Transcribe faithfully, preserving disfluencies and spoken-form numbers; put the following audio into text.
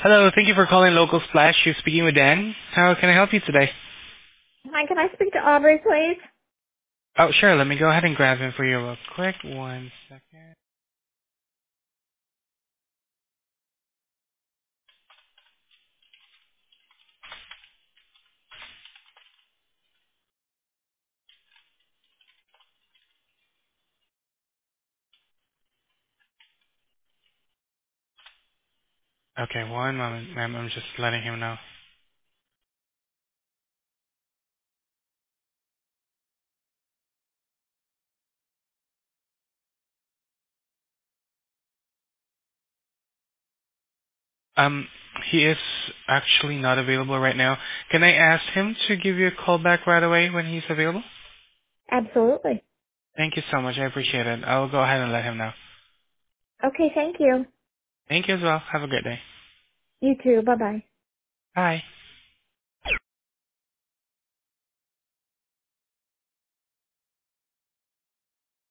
Hello, thank you for calling Local Splash. You're speaking with Dan. How can I help you today? Hi, can I speak to Aubrey, please? Oh, sure. Let me go ahead and grab him for you real quick. One second. Okay, one moment, ma'am. I'm just letting him know. Um, he is actually not available right now. Can I ask him to give you a call back right away when he's available? Absolutely. Thank you so much. I appreciate it. I'll go ahead and let him know. Okay, thank you. Thank you as well. Have a great day. You too. Bye-bye. Bye.